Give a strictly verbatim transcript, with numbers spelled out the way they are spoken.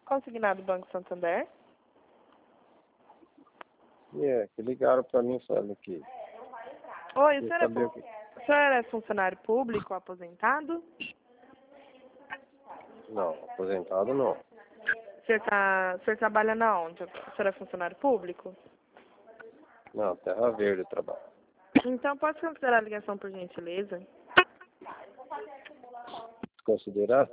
consignado Banco Santander? É, que ligaram para mim falando que... Oi, o senhor, é, saber o que... o senhor é funcionário público aposentado? Não, aposentado não. O senhor, tá, o senhor trabalha na onde? O senhor é funcionário público? Não, Terra Verde eu trabalho. Então, pode considerar a ligação por gentileza? Considerar?